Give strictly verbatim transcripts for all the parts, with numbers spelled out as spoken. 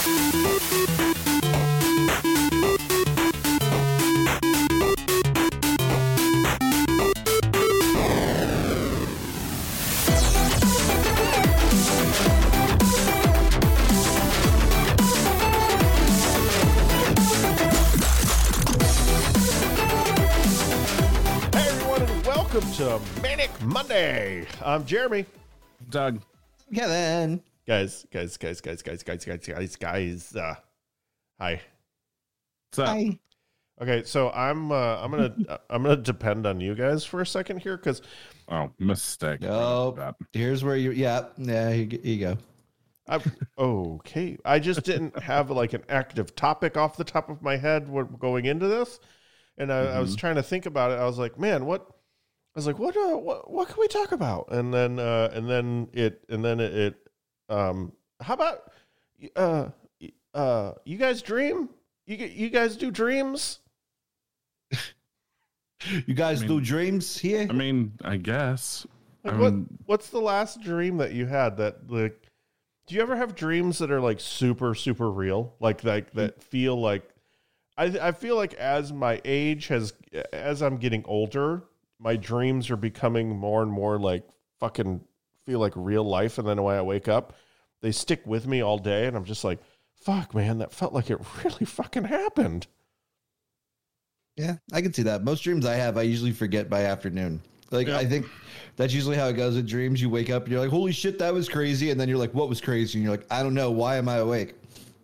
To Manic Monday. I'm Jeremy. Doug. Kevin. Guys, guys, guys, guys, guys, guys, guys, guys, guys. Uh, hi. What's up? Hi. Okay, so I'm uh, I'm gonna I'm gonna depend on you guys for a second here because Oh, mistake. Oh, here's where you. Yeah, yeah. Here you you go. I've okay. I just didn't have like an active topic off the top of my head when going into this, and I, Mm-hmm. I was trying to think about it. I was like, man, what? I was like, what, uh, what, what can we talk about? And then, uh, and then it, and then it, it um, how about, uh, uh, you guys dream? You you guys do dreams? You guys I mean- do dreams here? I mean, I guess. Like I what, mean- what's the last dream that you had that like, do you ever have dreams that are like super, super real? Like, like that feel like, I, I feel like as my age has, as I'm getting older, my dreams are becoming more and more like fucking feel like real life. And then when I wake up, they stick with me all day. And I'm just like, fuck, man, that felt like it really fucking happened. Yeah, I can see that. Most dreams I have, I usually forget by afternoon. Like, Yeah. I think that's usually how it goes with dreams. You wake up and you're like, holy shit, that was crazy. And then you're like, what was crazy? And you're like, I don't know. Why am I awake?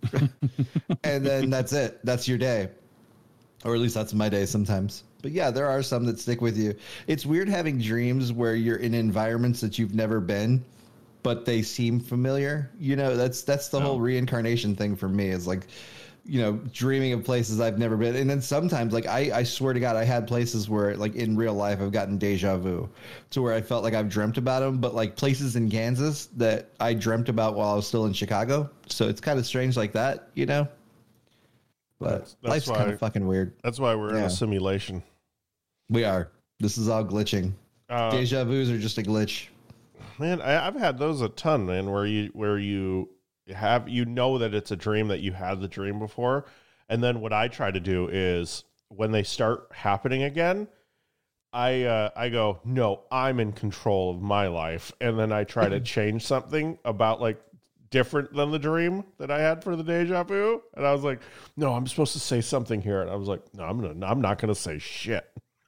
And then that's it. That's your day. Or at least that's my day sometimes. But yeah, there are some that stick with you. It's weird having dreams where you're in environments that you've never been, but they seem familiar. You know, that's that's the Oh. whole reincarnation thing for me. Is like, you know, dreaming of places I've never been. And then sometimes, like, I, I swear to God, I had places where, like, in real life, I've gotten deja vu to where I felt like I've dreamt about them, but like places in Kansas that I dreamt about while I was still in Chicago. So it's kind of strange like that, you know? But That's- that's life's why- kind of fucking weird. That's why we're in Yeah. a simulation. We are. This is all glitching. Uh, Deja vus are just a glitch. Man, I, I've had those a ton, man, where you where you have you know that it's a dream that you had the dream before, and then what I try to do is when they start happening again, I uh, I go, no, I'm in control of my life, and then I try to change something about like different than the dream that I had for the deja vu, and I was like, no, I'm supposed to say something here, and I was like, no, I'm gonna, I'm not gonna say shit.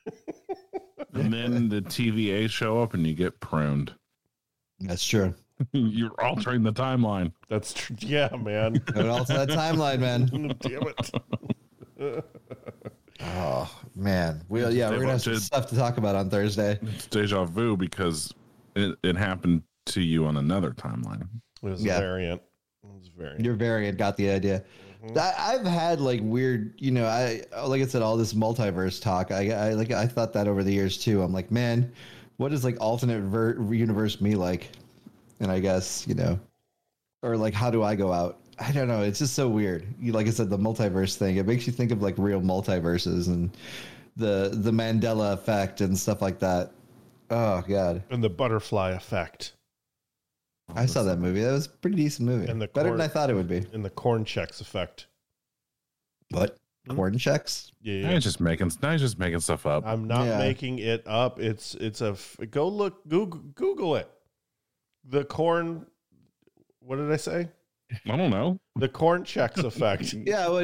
And then the T V A show up and you get pruned. That's true. You're altering the timeline. That's tr- yeah, man. But also that timeline, man. Damn it. Oh man. Well, yeah, we're gonna have some Did- stuff to talk about on Thursday. It's deja vu because it, it happened to you on another timeline. It was Yeah. a variant. It was a variant. Your variant got the idea. I, I've had like weird, you know, I like I said, all this multiverse talk. I, I like I thought that over the years too. I'm like, man, what is like alternate ver- universe me like? And I guess you know, or like, how do I go out? I don't know. It's just so weird. You, like I said, the multiverse thing. It makes you think of like real multiverses and the the Mandela effect and stuff like that. Oh God, And the butterfly effect I saw that movie. That was a pretty decent movie. And the Better corn- than I thought it would be. and the corn checks effect. What? Hmm? Corn checks? Yeah, Now yeah. you're just making now you're just making stuff up. I'm not Yeah. making it up. It's it's a f- go look Google Google it. The corn. What did I say? I don't know. The corn checks effect. Yeah. Well,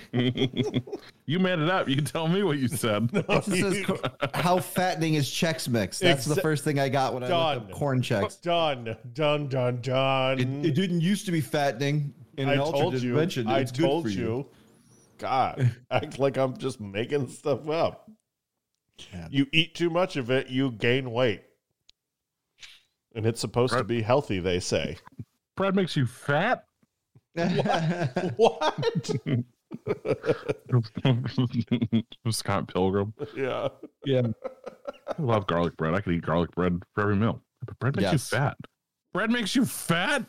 You made it up. You tell me what you said. It says co- how fattening is Chex Mix? That's the Exa- first thing I got when I looked Done. up corn Chex. Done. Done. Done. Done. It, it didn't used to be fattening in I an told alternate you. dimension. I It's good told for you. God, act like I'm just making stuff up. Yeah. You eat too much of it, you gain weight. And it's supposed to Right. be healthy, they say. Bread makes you fat. What? Scott Pilgrim. Yeah. Yeah. I love garlic bread. I could eat garlic bread for every meal. But bread makes you Yes. fat. Bread makes you fat.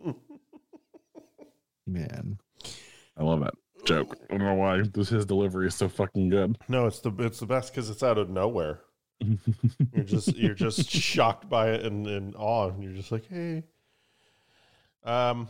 Man. I love that joke. I don't know why this his delivery is so fucking good. No, it's the it's the best because it's out of nowhere. You're just you're just shocked by it and in awe, and you're just like, hey. Um,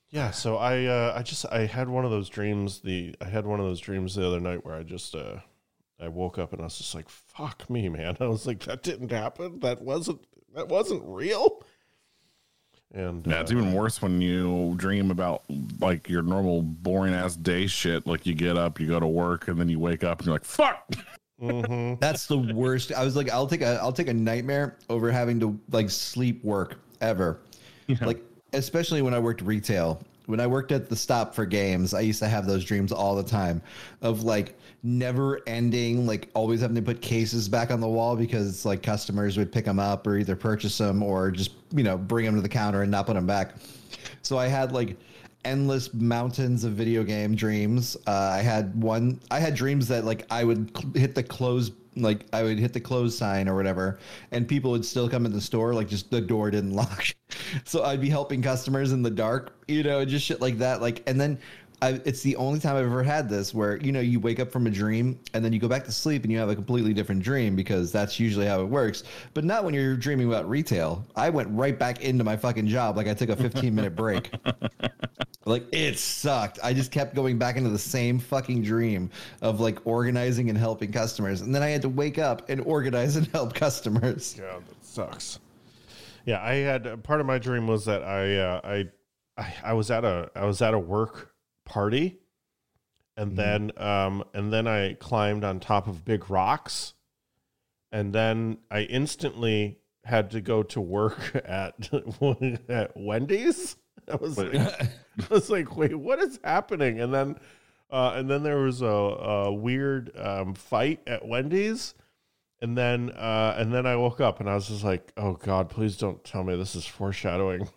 Yeah, so I uh, I just I had one of those dreams. The I had one of those dreams the other night where I just uh, I woke up and I was just like, "Fuck me, man!" I was like, "That didn't happen. That wasn't that wasn't real." And Yeah, it's uh, even worse when you dream about like your normal boring ass day shit. Like you get up, you go to work, and then you wake up and you're like, "Fuck." mhm. That's the worst. I was like, I'll take a I'll take a nightmare over having to like sleep work ever. Yeah. Like especially when I worked retail. When I worked at the Stop for Games, I used to have those dreams all the time of like never ending, like always having to put cases back on the wall because like customers would pick them up or either purchase them or just, you know, bring them to the counter and not put them back. So I had like endless mountains of video game dreams. Uh, I had one, I had dreams that like I would cl- hit the close, like I would hit the close sign or whatever, and people would still come in the store, like just the door didn't lock. So I'd be helping customers in the dark, you know, just shit like that. Like, and then I, it's the only time I've ever had this where, you know, you wake up from a dream and then you go back to sleep and you have a completely different dream because that's usually how it works. But not when you're dreaming about retail. I went right back into my fucking job. Like I took a fifteen minute break. Like it sucked. I just kept going back into the same fucking dream of like organizing and helping customers. And then I had to wake up and organize and help customers. God, that sucks. Yeah, I had part of my dream was that I uh, I, I I was at a I was at a work party, and then um and then I climbed on top of big rocks, and then I instantly had to go to work at at Wendy's. I was like, I was like, wait, what is happening? And then uh, and then there was a, a weird um, fight at Wendy's. And then, uh, and then I woke up and I was just like, "Oh God, please don't tell me this is foreshadowing.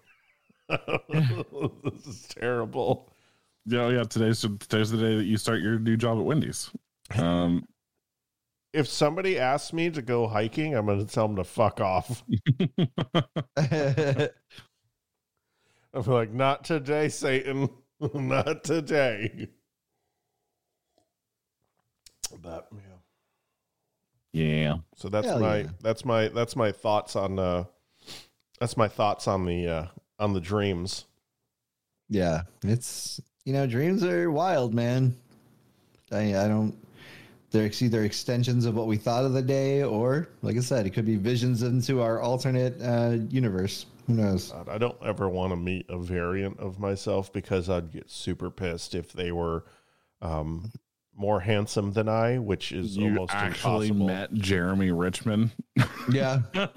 This is terrible." Yeah, yeah. Today's today's the day that you start your new job at Wendy's. Um, If somebody asks me to go hiking, I'm going to tell them to fuck off. I'm like, "Not today, Satan. Not today." But yeah. yeah. So that's Hell my yeah. that's my that's my thoughts on uh that's my thoughts on the uh on the dreams. Yeah, it's, you know, dreams are wild, man. I I don't. They're either extensions of what we thought of the day, or like I said, it could be visions into our alternate uh, universe. Who knows? God, I don't ever want to meet a variant of myself because I'd get super pissed if they were um more handsome than I, which is You almost actually impossible. met Jeremy Richmond. Yeah,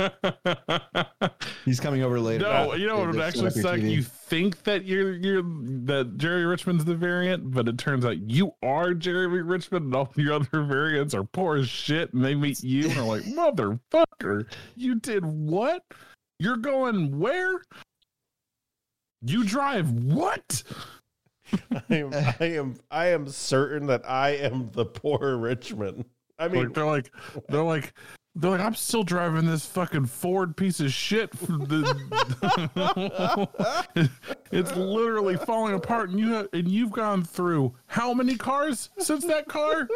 he's coming over later. No, you know what would Just actually set up your suck? T V. You think that you're you're that Jeremy Richmond's the variant, but it turns out you are Jeremy Richmond, and all your other variants are poor as shit, and they meet you and are like, "Motherfucker, you did what? You're going where? You drive what?" I am, I am, I am certain that I am the poor Richmond. I mean, Like they're like they're like they're like I'm still driving this fucking Ford piece of shit. The, it's literally falling apart, and you have, and you've gone through how many cars since that car?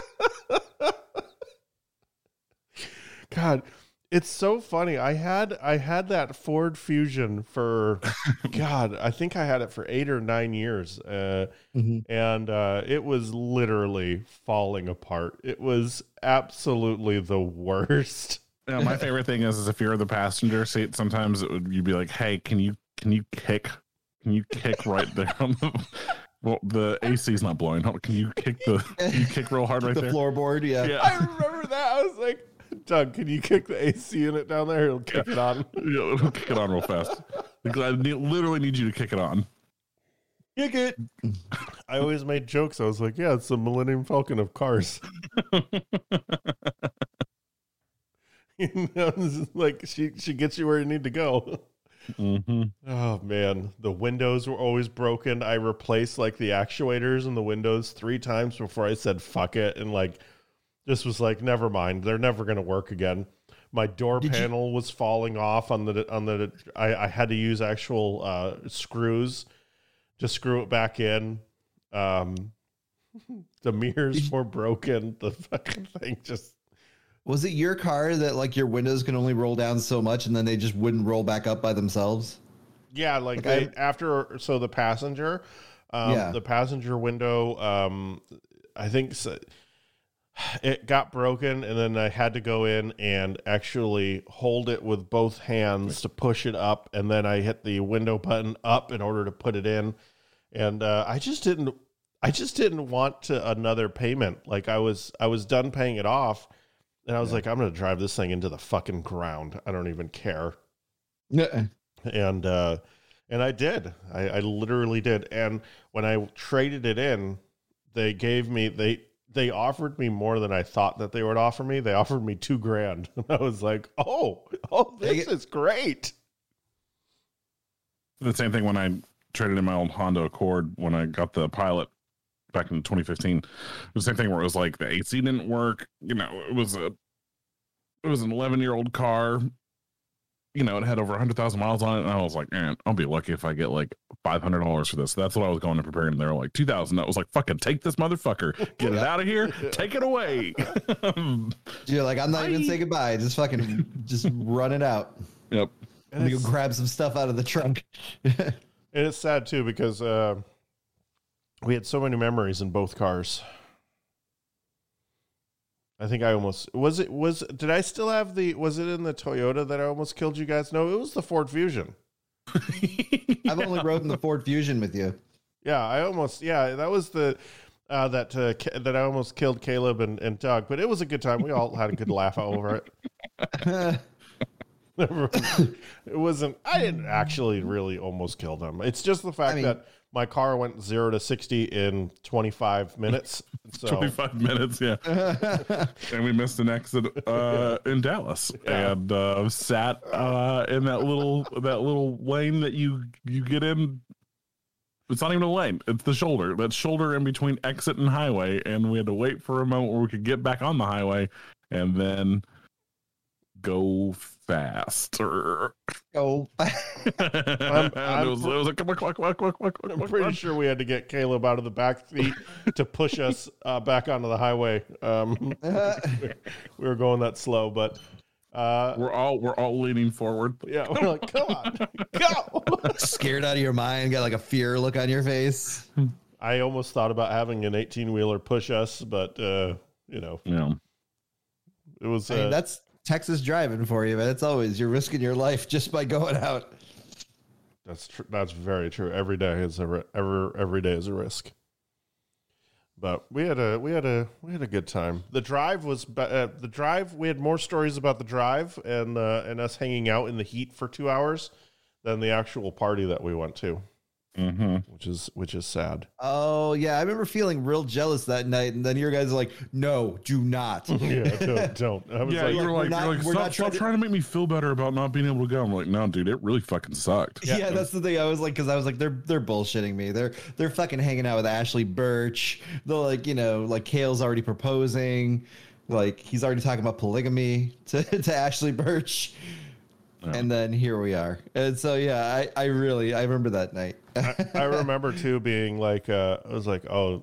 God, it's so funny. I had I had that Ford Fusion for God, I think I had it for eight or nine years, uh, Mhm. and uh, it was literally falling apart. It was absolutely the worst. You know, my favorite thing is, is if you're in the passenger seat, sometimes it would you'd be like, "Hey, can you can you kick? Can you kick right there on the?" Well, the A C's not blowing. Hold on, Can you kick the? Can you kick real hard right The there? floorboard, yeah. Yeah. I remember that. I was like, "Doug, can you kick the A C unit down there? It'll kick it on." Yeah, it'll kick it on real fast. Like, I need, literally need you to kick it on. Kick it. I always made jokes. I was like, "Yeah, it's the Millennium Falcon of cars." You know, this is like she she gets you where you need to go. Mm-hmm. Oh man, the windows were always broken. I replaced like the actuators in the windows three times before I said fuck it, and like just was like, never mind, they're never gonna work again. My door Did you- panel was falling off on the on the. I, I had to use actual uh, screws to screw it back in. Um, the mirrors were broken. The fucking thing just. Was it your car that like your windows can only roll down so much and then they just wouldn't roll back up by themselves? Yeah, like Like, they, after so the passenger, um, Yeah. the passenger window, um, I think so, it got broken, and then I had to go in and actually hold it with both hands to push it up, and then I hit the window button up in order to put it in, and uh, I just didn't, I just didn't want to another payment. Like I was, I was done paying it off, and I was Yeah. like, I'm gonna drive this thing into the fucking ground. I don't even care. Yeah. And uh and I did. I, I literally did. And when I traded it in, they gave me they they offered me more than I thought that they would offer me. They offered me two grand. And I was like, oh, oh, this is great. The same thing when I traded in my old Honda Accord when I got the Pilot back in twenty fifteen. It was the same thing where it was like the A C didn't work. You know, it was a it was an eleven year old car. You know, it had over one hundred thousand miles on it. And I was like, man, I'll be lucky if I get like five hundred dollars for this. That's what I was going to prepare. And they were like, two thousand dollars. I was like, fucking take this motherfucker. Get it out of here. Take it away. You're like, I'm not even Bye. saying goodbye. Just fucking, just run it out. Yep. And Let me go it's, grab some stuff out of the trunk. and it's sad too because uh, we had so many memories in both cars. I think I almost was it was did I still have the was it in the Toyota that I almost killed you guys? No, it was the Ford Fusion. I've only rode in the Ford Fusion with you. Yeah, I almost yeah, that was the uh, that uh, Ca- that I almost killed Caleb and, and Doug, but it was a good time. We all had a good laugh over it. It wasn't I didn't actually really almost kill them. It's just the fact I mean- that my car went zero to sixty in twenty-five minutes. So twenty-five minutes, yeah. And we missed an exit uh, in Dallas, Yeah. and uh, sat uh, in that little that little lane that you you get in. It's not even a lane; it's the shoulder. That shoulder in between exit and highway, and we had to wait for a moment where we could get back on the highway, and then go faster. Oh, And I'm it was, it was like, come on, come on, come on, come on, come on, come I'm on, pretty come on. sure we had to get Caleb out of the back seat to push us uh, back onto the highway. Um, we were going that slow, but uh, We're all we're all leaning forward. yeah, we're like, come on, go. scared out of your mind, got like a fear look on your face. I almost thought about having an eighteen wheeler push us, but uh, you know, Yeah. it was I mean, uh, that's Texas driving for you, man. It's always you're risking your life just by going out. that's tr- that's very true. Every day is a ri- every every day is a risk. But we had a we had a we had a good time. The drive was be- uh, the drive. We had more stories about the drive and uh, and us hanging out in the heat for two hours than the actual party that we went to, Mm-hmm. which is which is sad. Oh yeah, I remember feeling real jealous that night, and then your guys are like, "No, do not." Yeah, don't don't. I was Yeah, like, you were we're like, not- you're like we're stop, not stop trying to- trying to make me feel better about not being able to go. I'm like, no, dude, it really fucking sucked. Yeah, Yeah. that's the thing. I was like, because I was like, they're they're bullshitting me. They're they're fucking hanging out with Ashley Birch. They're like, you know, like Kale's already proposing. Like he's already talking about polygamy to to Ashley Birch. Yeah. And then here we are. And so yeah, I I really I remember that night. I, I remember too being like, uh, I was like, oh,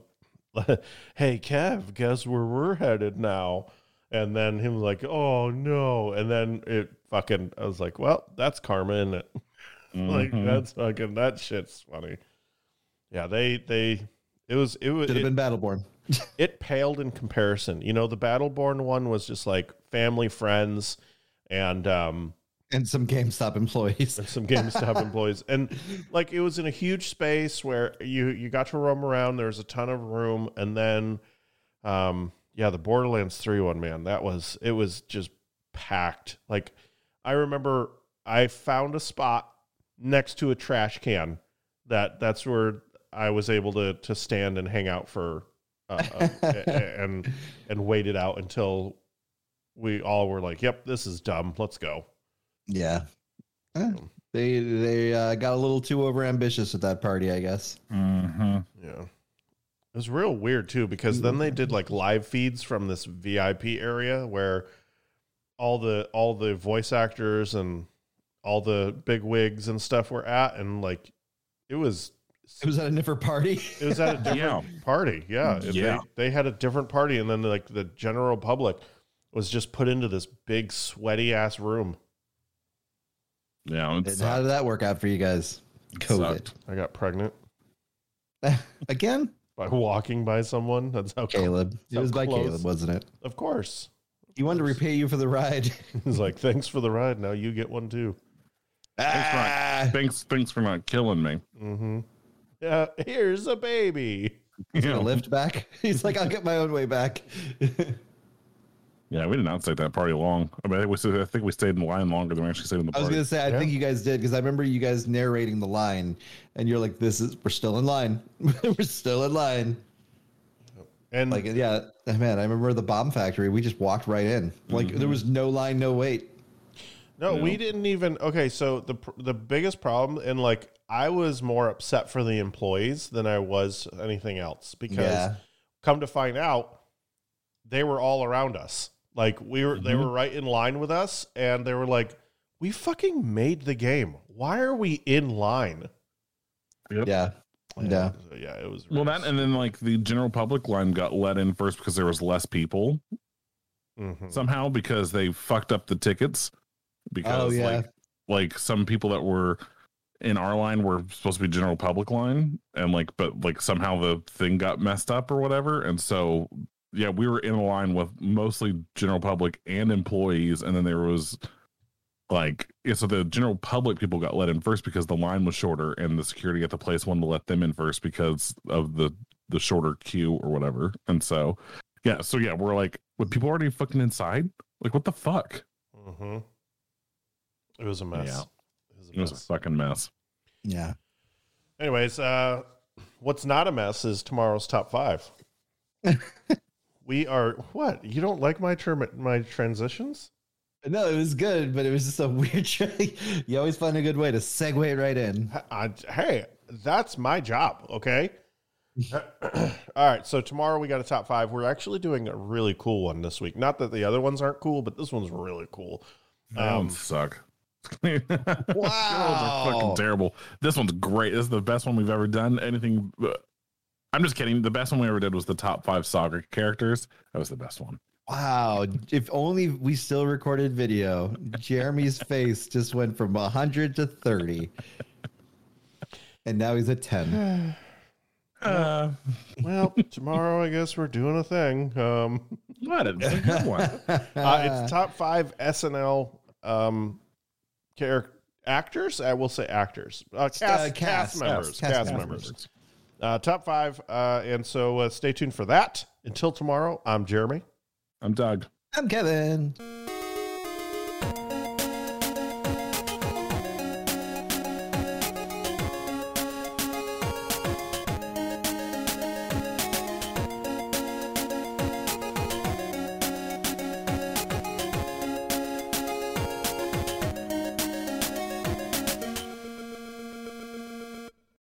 hey Kev, guess where we're headed now? And then him like, oh no, and then it fucking, I was like, well, that's karma, isn't it? Like Mhm. that's fucking that shit's funny. Yeah, they they it was it was Should have it, been Battleborn. it paled in comparison. You know, the Battleborn one was just like family, friends, and um And some GameStop employees. and some GameStop employees, and like it was in a huge space where you you got to roam around. There was a ton of room, and then, um, yeah, the Borderlands three one, man, that was it was just packed. Like I remember, I found a spot next to a trash can. That that's where I was able to to stand and hang out for, uh, uh, and and wait it out until we all were like, "Yep, this is dumb. Let's go." Yeah. Eh, They they uh, got a little too overambitious at that party, I guess. Mhm. Yeah. It was real weird too, because then they did like live feeds from this V I P area where all the all the voice actors and all the big wigs and stuff were at, and like it was It was at a different party. it was at a different Yeah. party. Yeah. Yeah. They, they had a different party, and then like the general public was just put into this big sweaty ass room. Yeah. And how did that work out for you guys? COVID. Sucked. I got pregnant Again? by walking by someone. That's how Caleb. It how was by close. Caleb, wasn't it? Of course. He wanted to repay you for the ride. He's like, thanks for the ride. Now you get one too. Thanks, for not, thanks, thanks for not killing me. Mm-hmm. Yeah, here's a baby. He's gonna lift back. He's like, I'll get my own way back. Yeah, we did not stay at that party long. I mean, I think we, stayed, I think we stayed in the line longer than we actually stayed in the I was party. gonna say, I Yeah. think you guys did because I remember you guys narrating the line, and you're like, "This is we're still in line. We're still in line." And Like, yeah, man, I remember the bomb factory. We just walked right in. Like, Mm-hmm. there was no line, no wait. no, Yeah. we didn't even. Okay, so the pr- the biggest problem, and like I was more upset for the employees than I was anything else because Yeah. come to find out, they were all around us. Like we were, they Mhm. were right in line with us, and they were like, "We fucking made the game. Why are we in line?" Yep. Yeah, yeah. So, yeah, it was Well, that and then like the general public line got let in first because there was less people Mhm. somehow because they fucked up the tickets because Oh, yeah. like like some people that were in our line were supposed to be general public line and like but like somehow the thing got messed up or whatever, and so yeah, we were in a line with mostly general public and employees, and then there was like yeah, so the general public people got let in first because the line was shorter, and the security at the place wanted to let them in first because of the the shorter queue or whatever. And so yeah, so yeah, we're like, with people already fucking inside, like what the fuck? Mhm. It was a mess. Yeah. It was a It was a mess. fucking mess. Yeah. Anyways, uh, what's not a mess is tomorrow's top five. We are what? You don't like my term, my transitions? No, it was good, but it was just a weird try. You always find a good way to segue right in. I, hey, that's my job. Okay. All right. So tomorrow we got a top five. We're actually doing a really cool one this week. Not that the other ones aren't cool, but this one's really cool. That Um, one suck. Wow, Wow. fucking terrible. This one's great. This is the best one we've ever done. Anything? I'm just kidding. The best one we ever did was the top five Saga characters. That was the best one. Wow. If only we still recorded video. Jeremy's face just went from one hundred to thirty. And now he's at ten. Uh, Well, tomorrow I guess we're doing a thing. Um, what? It's a good one. uh, it's top five S N L um, character actors. I will say actors. Uh, cast, Uh, cast, cast, members. yes, Cast, cast members. members. Uh, top five. Uh, and so uh, stay tuned for that. Until tomorrow, I'm Jeremy. I'm Doug. I'm Kevin.